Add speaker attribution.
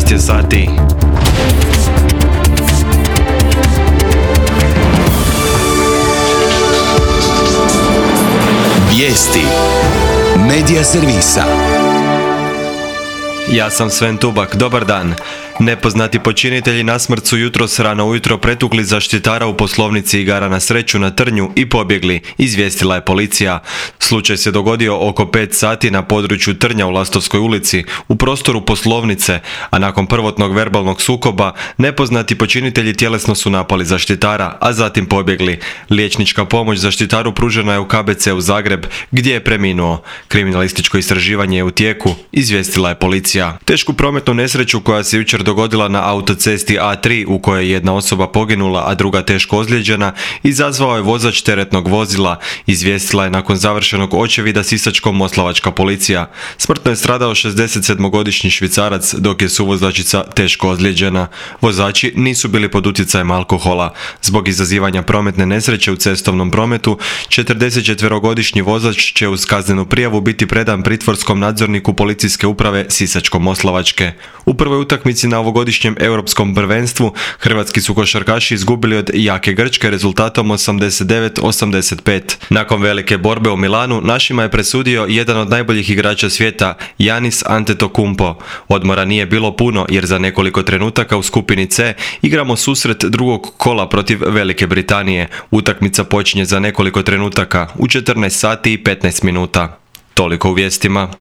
Speaker 1: 14 je sati.
Speaker 2: Vijesti Medija servisa.
Speaker 1: Ja sam Sven Tubak, dobar dan. Nepoznati počinitelji na smrt su jutros rano ujutro pretukli zaštitara u poslovnici igara na sreću na Trnju i pobjegli, izvijestila je policija. Slučaj se dogodio oko 5 sati na području Trnja u Lastovskoj ulici, u prostoru poslovnice, a nakon prvotnog verbalnog sukoba, nepoznati počinitelji tjelesno su napali zaštitara, a zatim pobjegli. Liječnička pomoć zaštitaru pružena je u KBC u Zagreb, gdje je preminuo. Kriminalističko istraživanje je u tijeku, izvijestila je policija. Tešku prometnu nesreću koja se jučer dogodila na autocesti A3 u kojoj je jedna osoba poginula, a druga teško ozlijeđena, izazvao je vozač teretnog vozila, izvijestila je nakon završenog očevida Sisačko-moslavačka policija. Smrtno je stradao 67-godišnji Švicarac, dok je suvozačica teško ozlijeđena. Vozači nisu bili pod utjecajem alkohola. Zbog izazivanja prometne nesreće u cestovnom prometu, 44-godišnji vozač će uz kaznenu prijavu biti predan pritvorskom nadzorniku policijske uprave Sisačko-moslavačke. U prvoj utakmici na ovogodišnjem europskom prvenstvu hrvatski su košarkaši izgubili od jake Grčke rezultatom 89-85. Nakon velike borbe u Milanu, našima je presudio jedan od najboljih igrača svijeta, Giannis Antetokounmpo. Odmora nije bilo puno jer za nekoliko trenutaka u skupini C igramo susret drugog kola protiv Velike Britanije. Utakmica počinje za nekoliko trenutaka u 14 sati i 15 minuta. Toliko u vijestima.